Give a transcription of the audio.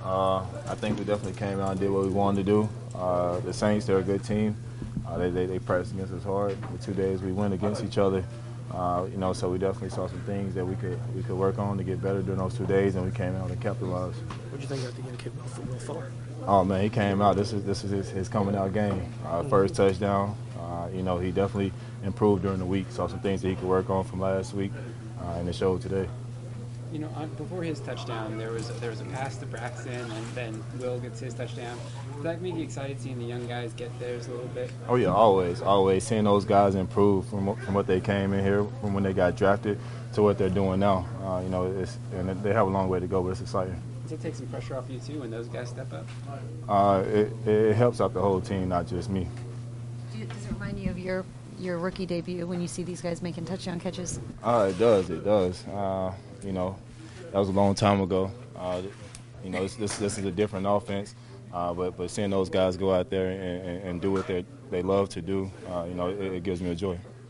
I think we definitely came out and did what we wanted to do. The Saints, they're a good team. They pressed against us hard. The 2 days we went against each other, so we definitely saw some things that we could work on to get better during those 2 days, and we came out and capitalized. What do you think of the young kid, Will Fuller? Oh man, he came out. This is his coming out game. First touchdown. He definitely improved during the week. Saw some things that he could work on from last week, and it showed today. Before his touchdown, there was a pass to Braxton, and then Will gets his touchdown. Does that make you excited seeing the young guys get theirs a little bit? Oh yeah, always seeing those guys improve from what they came in here, from when they got drafted to what they're doing now. And they have a long way to go, but it's exciting. Does it take some pressure off you too when those guys step up? It helps out the whole team, not just me. Does it remind you of your rookie debut when you see these guys making touchdown catches? It does. That was a long time ago. This is a different offense, but seeing those guys go out there and do what they love to do, it gives me a joy.